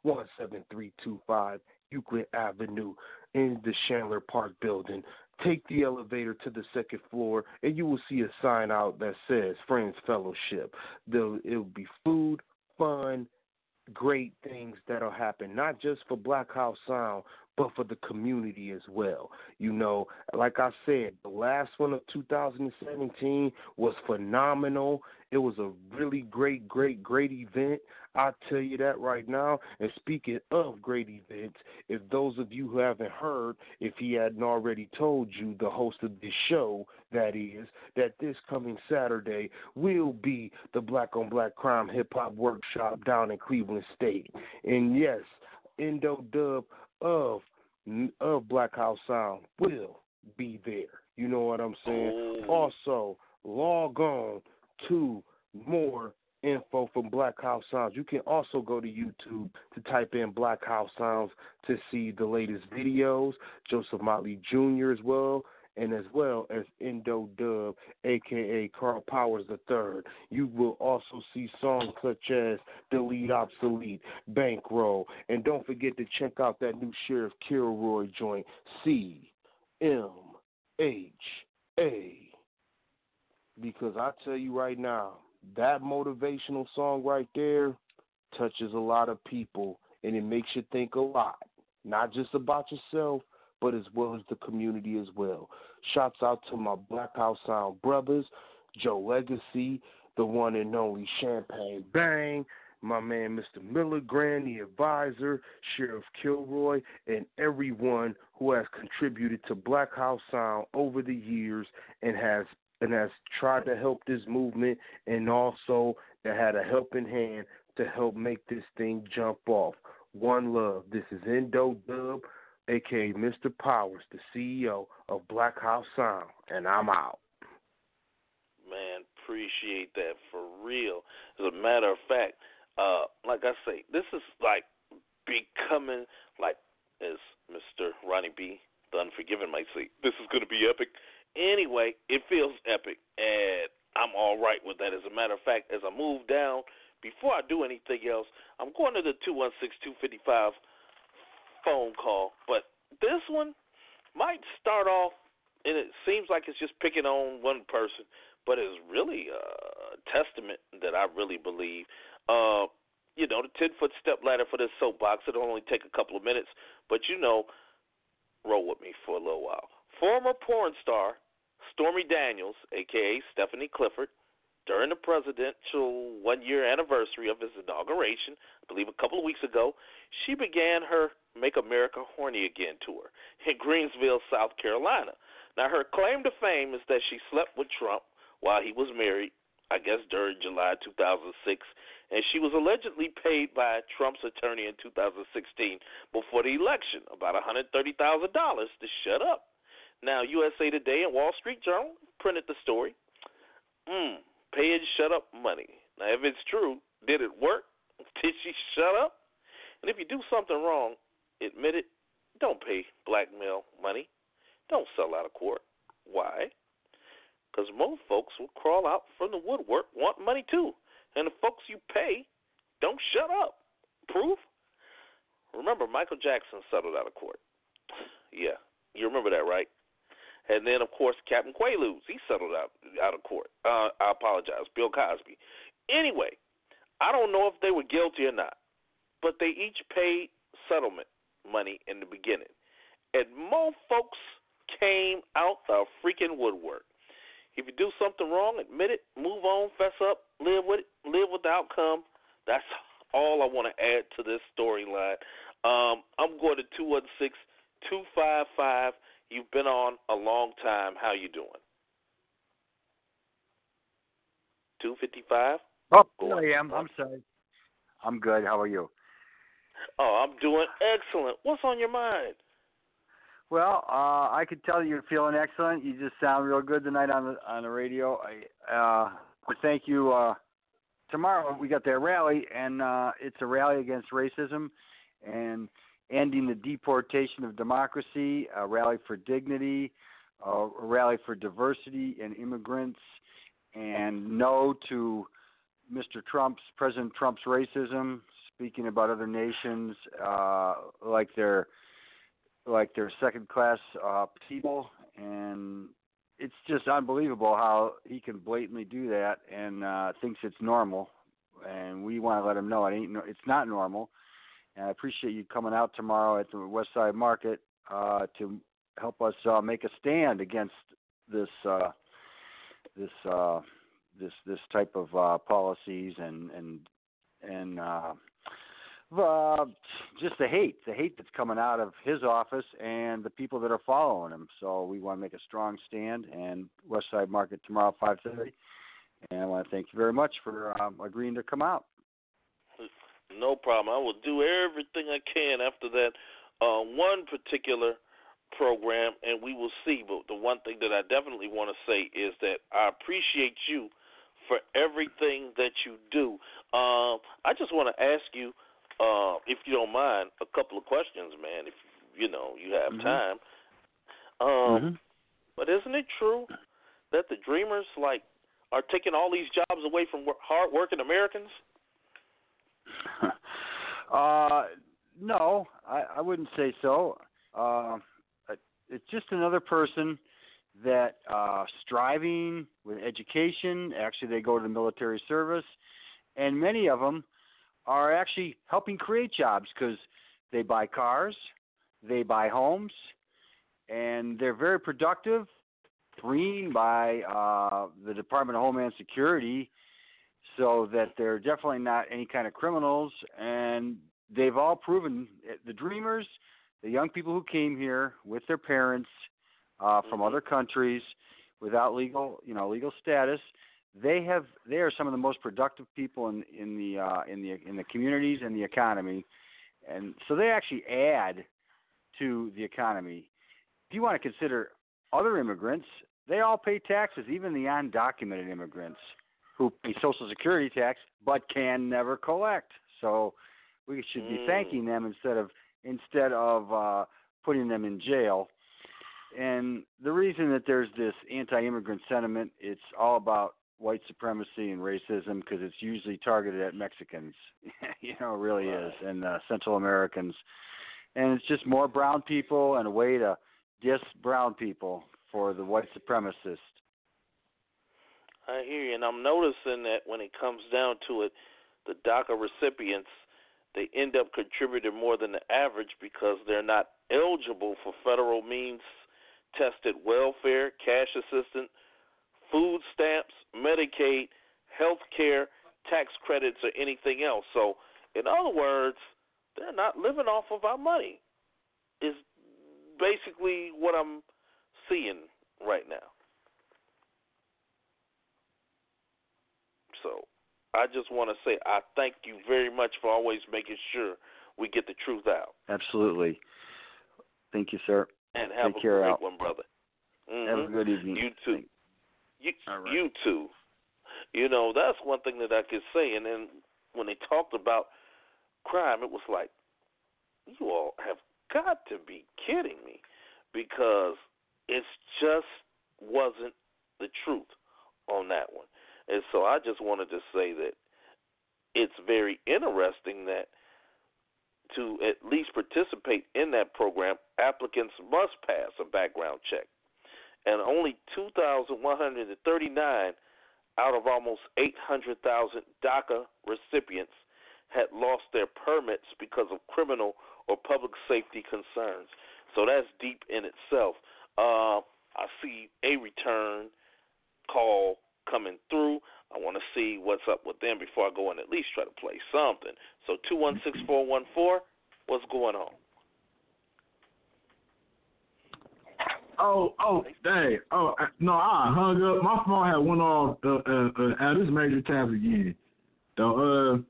17325 Euclid Avenue in the Chandler Park building. Take the elevator to the second floor, and you will see a sign out that says Friends Fellowship. It will be food, fun, great things that'll happen, not just for Black House Sound, but for the community as well. You know, like I said, the last one of 2017 was phenomenal. It was a really great event. I'll tell you that right now. And speaking of great events, if those of you who haven't heard, if he hadn't already told you, the host of this show, that is, that this coming Saturday will be the Black on Black Crime Hip Hop Workshop down in Cleveland State. And yes, Indo Dub of Black House Sound will be there. You know what I'm saying? Also, log on to more info from Black House Sounds. You can also go to YouTube to type in Black House Sounds to see the latest videos, Joseph Motley Jr. as well as Indo Dub, a.k.a. Carl Powers III. You will also see songs such as Delete Obsolete, Bankroll, and don't forget to check out that new Sheriff Kilroy joint, CMHA. Because I tell you right now, that motivational song right there touches a lot of people, and it makes you think a lot, not just about yourself, but as well as the community as well. Shouts out to my Black House Sound brothers, Joe Legacy, the one and only Champagne Bang, my man Mr. Miller Grand, the advisor, Sheriff Kilroy, and everyone who has contributed to Black House Sound over the years and has and has tried to help this movement, and also that had a helping hand to help make this thing jump off. One love. This is Endo Dub, a.k.a. Mr. Powers, the CEO of Black House Sound, and I'm out. Man, appreciate that for real. As a matter of fact, like I say, this is like becoming, like as Mr. Ronnie B., the Unforgiven, might say, this is going to be epic. Anyway, it feels epic, and I'm all right with that. As a matter of fact, as I move down, before I do anything else, I'm going to the 216-255 phone call. But this one might start off, and it seems like it's just picking on one person, but it's really a testament that I really believe. The 10-foot step ladder for this soapbox, it'll only take a couple of minutes, but roll with me for a little while. Former porn star Stormy Daniels, a.k.a. Stephanie Clifford, during the presidential one-year anniversary of his inauguration, I believe a couple of weeks ago, she began her Make America Horny Again tour in Greensville, South Carolina. Now, her claim to fame is that she slept with Trump while he was married, I guess during July 2006, and she was allegedly paid by Trump's attorney in 2016 before the election, about $130,000 to shut up. Now, USA Today and Wall Street Journal printed the story. Pay and shut up money. Now, if it's true, did it work? Did she shut up? And if you do something wrong, admit it. Don't pay blackmail money. Don't sell out of court. Why? Because most folks will crawl out from the woodwork, want money too. And the folks you pay don't shut up. Proof? Remember, Michael Jackson settled out of court. Yeah, you remember that, right? And then, of course, Captain Quaaludes, he settled out of court. I apologize, Bill Cosby. Anyway, I don't know if they were guilty or not, but they each paid settlement money in the beginning. And most folks came out the freaking woodwork. If you do something wrong, admit it, move on, fess up, live with it, live with the outcome. That's all I want to add to this storyline. I'm going to 216-255. You've been on a long time. How you doing? 255? Oh, I am. I'm sorry. I'm good. How are you? Oh, I'm doing excellent. What's on your mind? Well, I could tell you're feeling excellent. You just sound real good tonight on the radio. I thank you. Tomorrow we got that rally, and it's a rally against racism and ending the deportation of democracy, a rally for dignity, a rally for diversity and immigrants, and no to President Trump's racism, speaking about other nations like they're second-class people, and it's just unbelievable how he can blatantly do that and thinks it's normal. And we want to let him know it's not normal. And I appreciate you coming out tomorrow at the West Side Market to help us make a stand against this type of policies and just the hate that's coming out of his office and the people that are following him. So we want to make a strong stand, and West Side Market tomorrow at 5:30. And I want to thank you very much for agreeing to come out. No problem. I will do everything I can after that one particular program, and we will see. But the one thing that I definitely want to say is that I appreciate you for everything that you do. I just want to ask you, if you don't mind, a couple of questions, man, if you have time. But isn't it true that the Dreamers are taking all these jobs away from hard-working Americans? No, I wouldn't say so. It's just another person that striving with education. Actually, they go to the military service, and many of them are actually helping create jobs because they buy cars, they buy homes, and they're very productive, screened by the Department of Homeland Security, so that they're definitely not any kind of criminals. And they've all proven, the Dreamers, the young people who came here with their parents from other countries, without legal status. They are some of the most productive people in the communities and the economy, and so they actually add to the economy. If you want to consider other immigrants, they all pay taxes, even the undocumented immigrants who pay Social Security tax but can never collect. So we should be thanking them instead of putting them in jail. And the reason that there's this anti-immigrant sentiment, it's all about white supremacy and racism because it's usually targeted at Mexicans. It really is, and Central Americans. And it's just more brown people and a way to diss brown people for the white supremacists. I hear you, and I'm noticing that when it comes down to it, the DACA recipients, they end up contributing more than the average because they're not eligible for federal means-tested welfare, cash assistance, food stamps, Medicaid, health care, tax credits, or anything else. So, in other words, they're not living off of our money, is basically what I'm seeing right now. So I just want to say I thank you very much for always making sure we get the truth out. Absolutely. Thank you, sir. And have a great one, brother. Have a good evening. You too. Right. You too. That's one thing that I could say. And then when they talked about crime, it was like, you all have got to be kidding me, because it just wasn't the truth on that one. And so I just wanted to say that it's very interesting that to at least participate in that program, applicants must pass a background check. And only 2,139 out of almost 800,000 DACA recipients had lost their permits because of criminal or public safety concerns. So that's deep in itself. I see a return call coming through. I want to see what's up with them before I go and at least try to play something. So 216-414, what's going on? Oh, dang. Oh, no, I hung up. My phone had went off at this major tab again. So,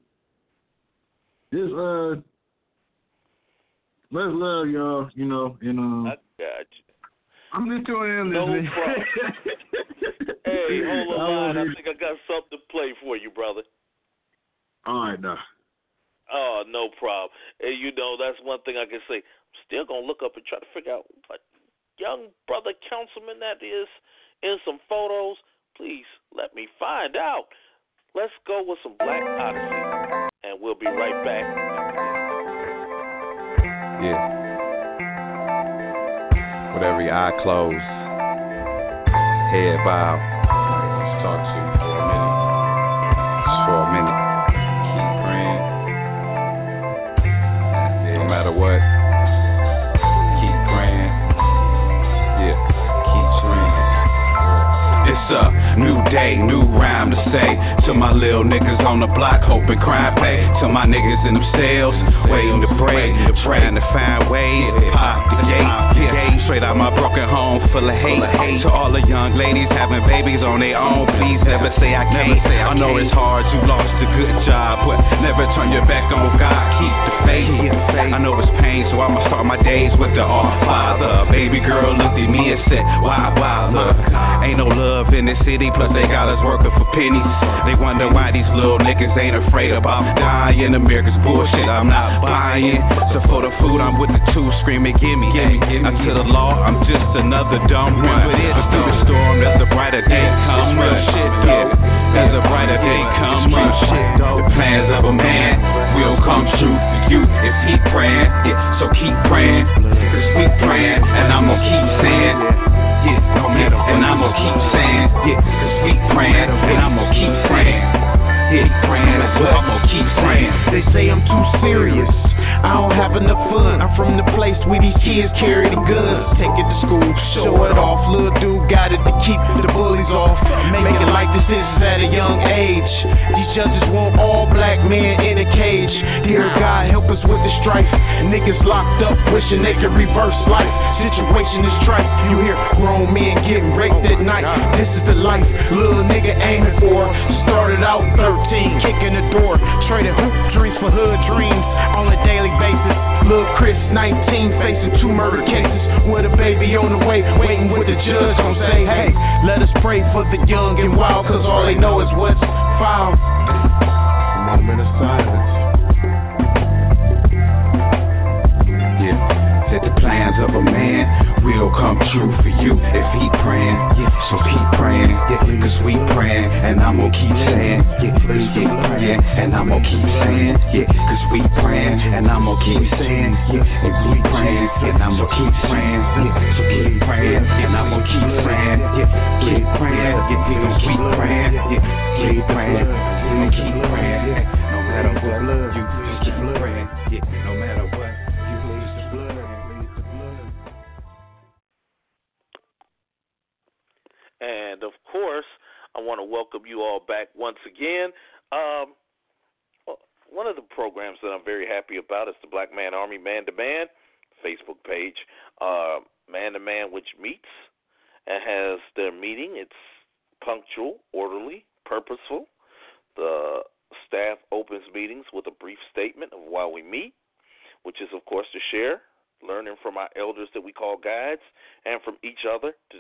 let's love y'all, I got you. I'm just tuning in. No problem. Hey, hold on. I think I got something to play for you, brother. All right, now. Oh, no problem. And that's one thing I can say. I'm still going to look up and try to figure out what young brother councilman that is in some photos. Please let me find out. Let's go with some Black Odyssey, and we'll be right back. Yeah. With every eye closed, head bowed, let's talk to you for a minute. Just for a minute. Keep praying. No matter what, keep praying. Yeah, keep praying. It's a new day, new rhyme to say to my little niggas on the block, hoping crime pay. To my niggas in them cells, waiting to break, trying to find ways to pop the gate. Straight out my broken home full of hate. To all the young ladies having babies on their own, please never say I can't. I know it's hard, you lost a good job, but never turn your back on God, keep the faith. I know it's pain, so I'ma start my days with the Our Father. Baby girl looked at me and said, why bother? Ain't no love in this city, plus they got us working for pennies. They wonder why these little niggas ain't afraid about dying. America's bullshit, I'm not buying. So for the food, I'm with the two screaming, gimme. Now to the law, I'm just another dumb one. But through the storm, there's a brighter day coming. Yeah, there's a brighter day coming. The plans of a man will come true for you if he praying. Yeah, so keep praying, cause we praying, and I'm gonna keep saying. Yeah, and I'm gonna keep saying, yeah, cause we praying, and I'm gonna keep praying. Yeah, praying, but I'm gonna keep praying. They say I'm too serious, I don't have enough fun. I'm from the place where these kids carry the guns. Take it to school, show it off. Little dude got it to keep the bullies off. Making life decisions at a young age. These judges want all black men in a cage. Dear God, help rappers with the strife. Niggas locked up wishing they could reverse life. Situation is trite. You hear grown men getting raped at night. This is the life little nigga aiming for. Started out 13, kicking the door, trading hoop dreams for hood dreams on a daily basis. Lil' Chris, 19, facing 2 murder cases with a baby on the way, waiting with the judge gon' say, hey, let us pray for the young and wild, cause all they know is what's found. A moment of silence. That the plans of a man will come true for you if he praying. So keep praying, cause we praying, and I'm gonna keep saying, please keep praying, and I'm gonna keep saying, cause we praying, and I'm gonna keep saying, and we praying, and I'm gonna keep praying, so keep praying, and I'm gonna keep praying, keep praying, we gon' keep praying, keep praying, we gon' keep praying, no matter what, you keep praying, no matter what. And, of course, I want to welcome you all back once again. One of the programs that I'm very happy about is the Black Man Army Man to Man Facebook page. Man to Man, which meets and has their meeting. It's punctual, orderly, purposeful. The staff opens meetings with a brief statement of why we meet, which is, of course, to share, learning from our elders that we call guides, and from each other to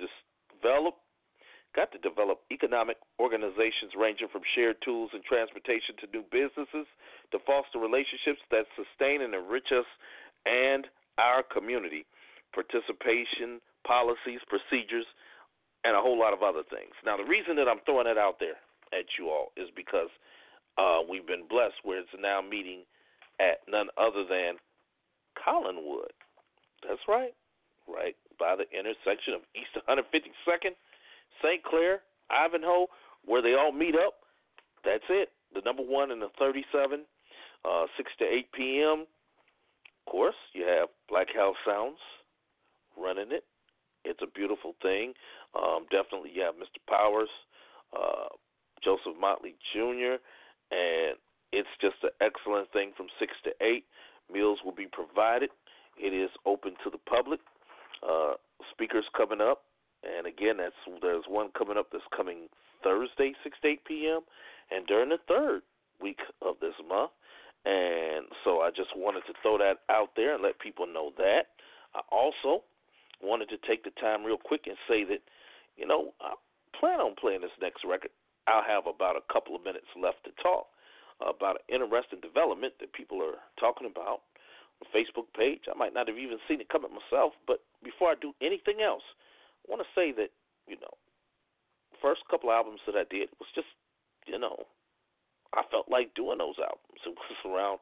develop economic organizations ranging from shared tools and transportation to new businesses to foster relationships that sustain and enrich us and our community, participation, policies, procedures, and a whole lot of other things. Now, the reason that I'm throwing it out there at you all is because we've been blessed where it's now meeting at none other than Collinwood. That's right by the intersection of East 152nd, St. Clair, Ivanhoe, where they all meet up. That's it. The number 1 and the 37, 6 to 8 p.m. Of course, you have Black House Sounds running it. It's a beautiful thing. Definitely you have Mr. Powers, Joseph Motley Jr., and it's just an excellent thing from 6 to 8. Meals will be provided. It is open to the public. Speakers coming up. And again, there's one coming up this coming Thursday, 6 to 8 p.m., and during the 3rd week of this month. And so I just wanted to throw that out there and let people know that. I also wanted to take the time real quick and say that, I plan on playing this next record. I'll have about a couple of minutes left to talk about an interesting development that people are talking about on the Facebook page. I might not have even seen it coming myself, but before I do anything else, I want to say that, first couple albums that I did was just, I felt like doing those albums. It was around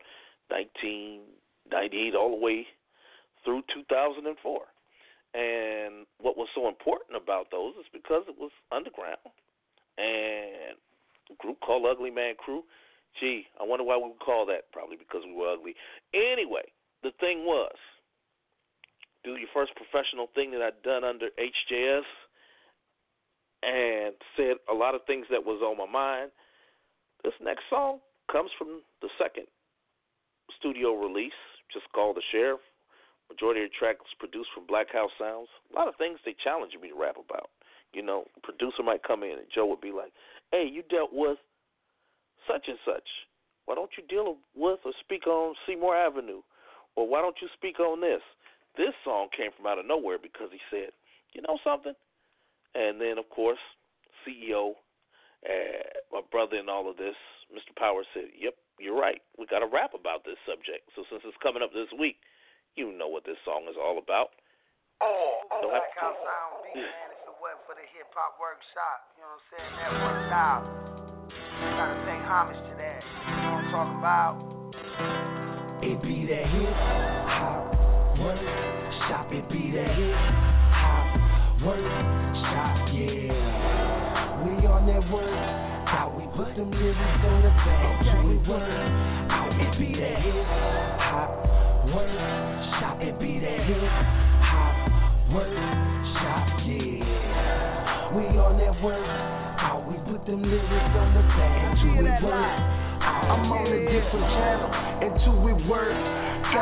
1998 all the way through 2004. And what was so important about those is because it was underground. And a group called Ugly Man Crew, gee, I wonder why we would call that. Probably because we were ugly. Anyway, the thing was, do your first professional thing that I'd done under HJS and said a lot of things that was on my mind. This next song comes from the second studio release, just called The Sheriff. Majority of the tracks produced from Black House Sounds. A lot of things they challenged me to rap about. Producer might come in and Joe would be like, hey, you dealt with such and such. Why don't you deal with or speak on Seymour Avenue? Or why don't you speak on this? This song came from out of nowhere because he said, you know something? And then, of course, CEO, my brother in all of this, Mr. Powers said, yep, you're right. We got to rap about this subject. So since it's coming up this week, you know what this song is all about. Black House Sound beat, man. If it wasn't for the hip-hop workshop, you know what I'm saying, that worked out. Got to pay homage to that. You know what I'm talking about? It be that hip-hop workshop, it be that hip-hop workshop, yeah. We on that work, we put them lyrics on the back, we work out, it be that hip-hop workshop, it be that hip-hop workshop, yeah. We on that work, we put them lyrics on the back, we work out. I'm on a different channel, until we work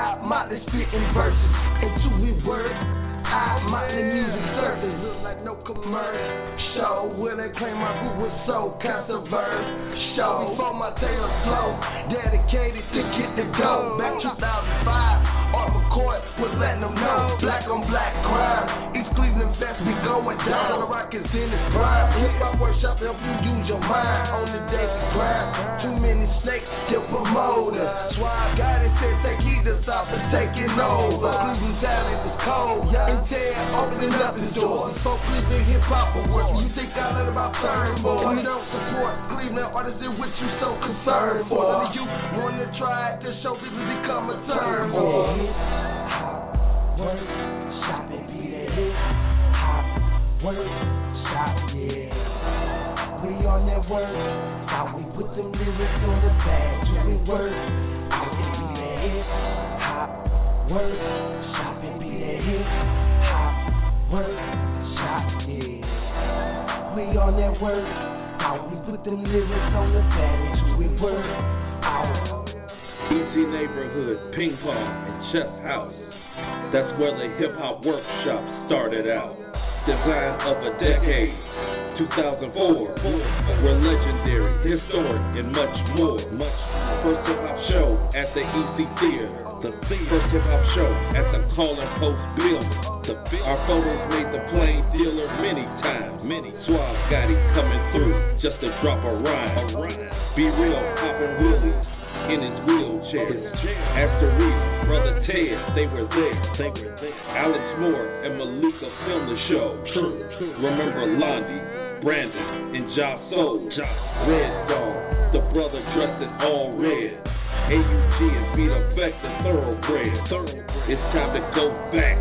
I Motley spitting verses until we work. I Motley music surface look like no commercial. Will they claim my group was so controversial? Before my tailor flow, dedicated to get the dough. Back 2005, Art McCoy was letting them know. Black on black crime, East Cleveland Fest be going down. The rock is in its prime. Hip Hop Workshop help you use your mind on the daily grind. Too many snakes to promote us. That's why I got it said take heed to stop and taking over. Cleveland talent is cold. Intel opening up his doors. Before Cleveland hip hop awards, you think I let about turn boy. We don't support Cleveland artists in which you so concerned for. None of you want to try to show people become a turn boy. Work, shop and be that hip hop. Work, shop, yeah. We on that work. How we put them lyrics on the pad. Do we work? Out and be that hip hop. Work, shop and be that hip hop. Work, shop, yeah. We on that work. How we put them lyrics on the pad. Do we work? Out. Easy Neighborhood, Ping Pong, and Chess House. That's where the Hip Hop Workshop started out. Design of a decade, 2004. We're legendary, historic, and much more. First hip hop show at the EC Theater. The first hip hop show at the Calling Post Building. Our photos made the Plain Dealer many times. Suave Gotti coming through just to drop a rhyme. Be Real popping wheelies in his wheelchair. After Reese, Brother Ted, they were there. Alex Moore and Malika filmed the show. Remember Londi, Brandon, and Ja Soul. Red Dog, the brother dressed in all red. AUG and Beat Effect and Thoroughbred. It's time to go back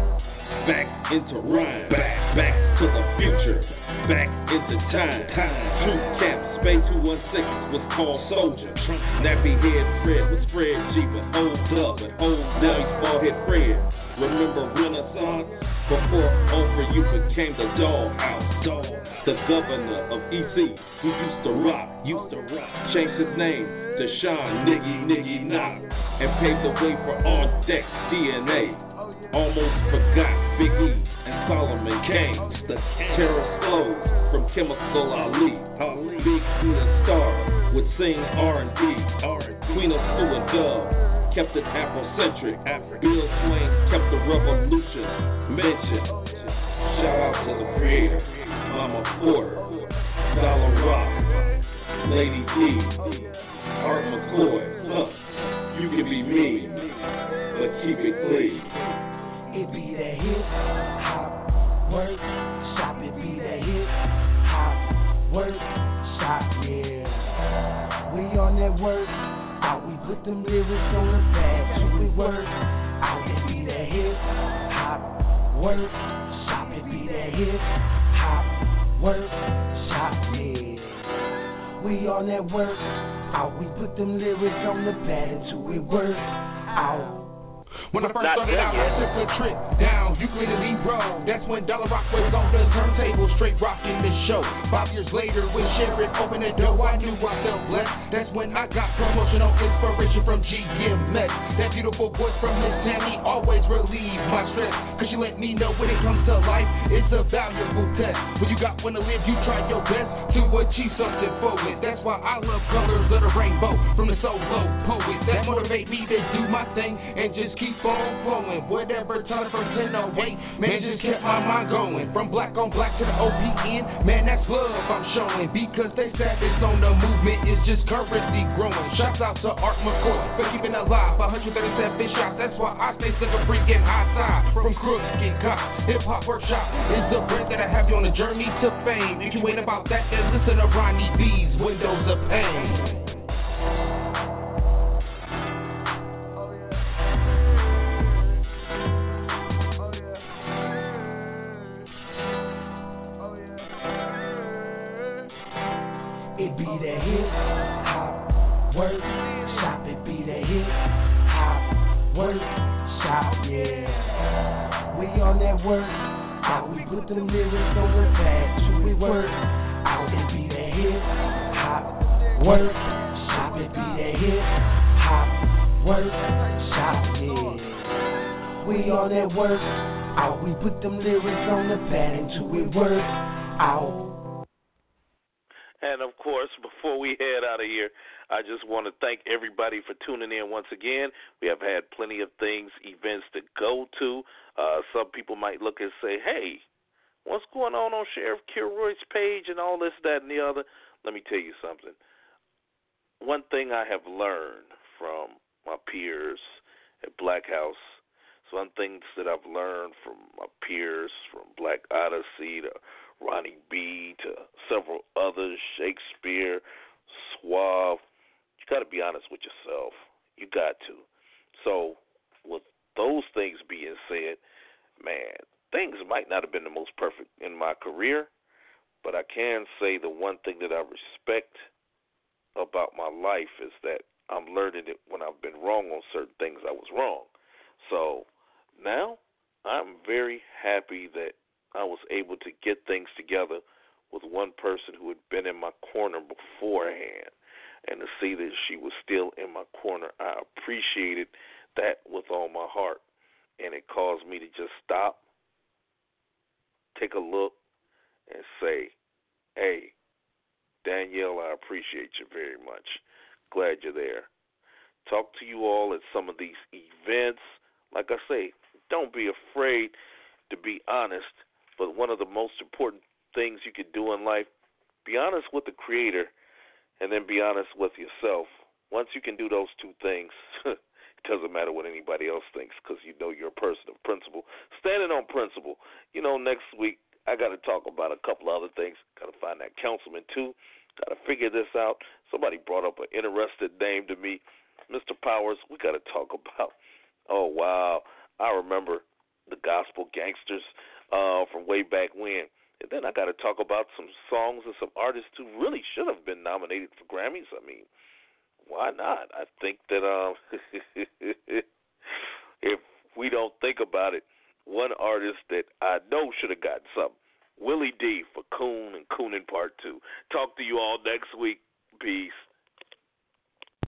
into rhyme. Back to the future. Back into time. Truth Cap, Space 216 was called Soldier. Nappy Head Fred was Fred G, but hold up, now he's Ballhead Fred. Remember Renaissance? Before Over You became the Dollhouse. The governor of EC, who used to rock, changed his name to Sean Niggy Knock, and paved the way for On Deck DNA. Almost forgot Big E and Solomon Kane. The terror flows from Chemical Ali. Big Tina Star would sing R&B. Queen of Sue and Dove kept it Afrocentric. Bill Swain kept the revolution mentioned. Shout out to the creator, Mama Porter, Dollar Rock, Lady D, Art McCoy. You can be mean, but keep it clean. It be that hip hop work, shop. It be that hip hop work, shop, yeah. We on that work, out we put them lyrics on the pad. Do we work? Out it be that hip hop work, shop. It be that hip hop work, shop, yeah. We on that work, out we put them lyrics on the pad until we work out. When I first started out, I took a trip down Euclid and Ebro. That's when Dollar Rock was on the turntable, straight rocking the show. 5 years later, when Sherrod opened the door, I knew I felt blessed. That's when I got promotional inspiration from GMS. That beautiful voice from Miss Tammy always relieved my stress. Cause she let me know when it comes to life, it's a valuable test. When you got one to live, you try your best to achieve something for it. That's why I love colors of the rainbow from the solo poet. That motivate me to do my thing and just keep on flowing. Whatever time from 10 away, man, just kept my mind going. From black on black to the OPN, man, that's love I'm showing. Because they said it's on the movement, it's just currency growing. Shouts out to Art McCoy for keeping alive 137 shots. That's why I stay sucker freaking outside. From crooks get caught. Hip Hop Workshop is the brand that I have you on a journey to fame. If you ain't about that, then listen to Ronnie B's Windows of Pain. It be that hip hop work, shop. It be that hip hop work, shop, yeah. We on that work, out we put them lyrics on the pad. Do we work? Out it be that hip hop work, shop. It be that hip hop work, shop, yeah. we on that work out. We put them lyrics on the pad until we work out. And of course, before we head out of here, I just want to thank everybody for tuning in once again. We have had plenty of things, events to go to. Some people might look and say, hey, what's going on Sheriff Kilroy's page and all this, that, and the other? Let me tell you something. One thing I have learned from my peers at Black House, some things that I've learned from my peers, from Black Odyssey to Ronnie B to several others, Shakespeare, Suave, you got to be honest with yourself. You got to. So with those things being said, man, things might not have been the most perfect in my career, but I can say the one thing that I respect about my life is that I'm learning it when I've been wrong on certain things I was wrong. So now I'm very happy that I was able to get things together with one person who had been in my corner beforehand, and to see that she was still in my corner, I appreciated that with all my heart, and it caused me to just stop, take a look, and say, hey, Danielle, I appreciate you very much. Glad you're there. Talk to you all at some of these events. Like I say, don't be afraid to be honest, but one of the most important things you can do in life, be honest with the Creator and then be honest with yourself. Once you can do those two things, it doesn't matter what anybody else thinks, because you know you're a person of principle. Standing on principle. You know, next week I got to talk about a couple other things. Got to find that councilman, too. Got to figure this out. Somebody brought up an interesting name to me. Mr. Powers, we got to talk about, oh, wow, I remember the gospel gangsters from way back when. And then I got to talk about some songs and some artists who really should have been nominated for Grammys. I mean, why not? I think that if we don't think about it, one artist that I know should have gotten something, Willie D for Coon and Coonin' Part 2. Talk to you all next week. Peace.